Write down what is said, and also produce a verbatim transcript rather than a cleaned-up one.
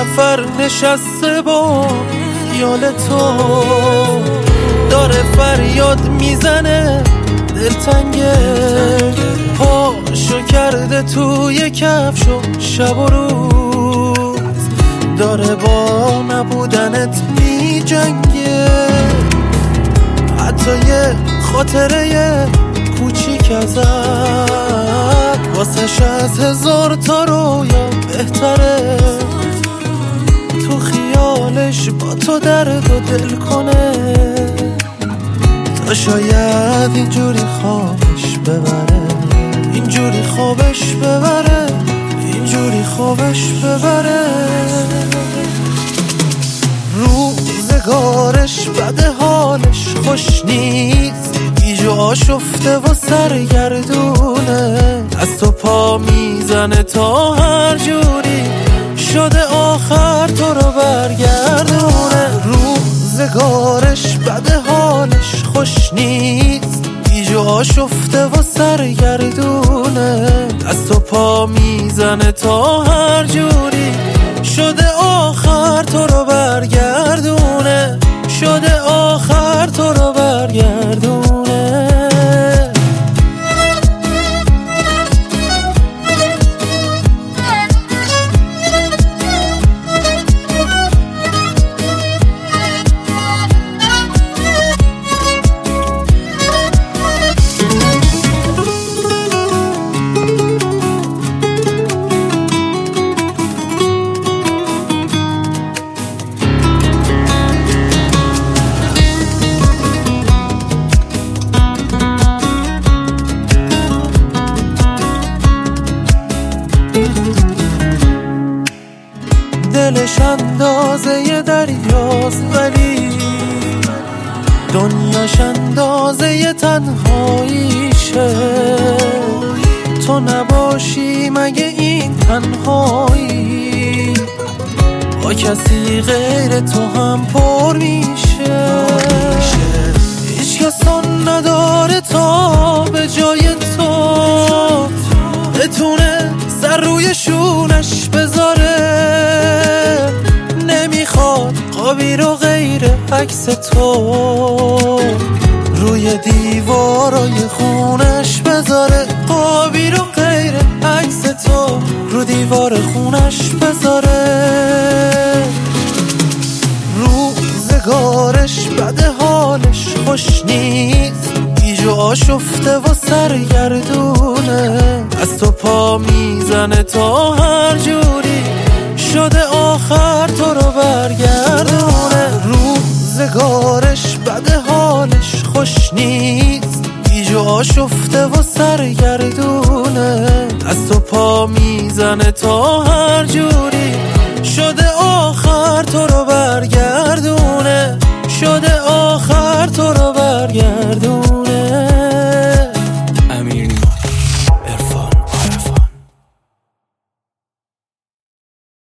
نفر نشسته با خیال تو، داره فریاد میزنه دلتنگه، پاشو کرده توی کفش و شب و روز داره با نبودنت می جنگه. حتی یه خاطره کوچیک ازت واسش از هزار تا رویا بهتره، تو خیالش با تو درد و دل کنه تا شاید اینجوری خوابش ببره، اینجوری خوابش ببره، اینجوری خوابش ببره. روزگارش بده حالش خوش نیست، ایجو آشفته و سرگردونه، از تو پا میزنه تا هر جوری شده آخر تو رو برگردونه. روزگارش بده حالش خوش نیست، ایجو آشفته و سرگردونه، از تو پا میزنه تا هر جوری شده آخر تو رو برگردونه، شده آخر تو رو برگردونه. دلش اندازه ی دریاست ولی دنیاش اندازه ی تنهاییشه، تو نباشی مگه این تنهایی با کسی غیر تو هم پر میشه. هیچ کسان نداره تا به جای تو بتونه سر روی شونش بذاره، نمیخواد قابی رو غیر عکس تو روی دیوارای خونش بذاره، قابی رو غیر عکس تو رو دیوار خونش بذاره. روزگارش بده حالش خوش نیست، ایجو آشفته و سرگردونه، از تو پا میزنه تا هر جوری شده آخر تو رو برگردونه. روزگارش بده حالش خوش نیست، ایجو آشفته و سرگردونه، از تو پا میزنه تا هر جوری شده آخر تو رو برگردونه.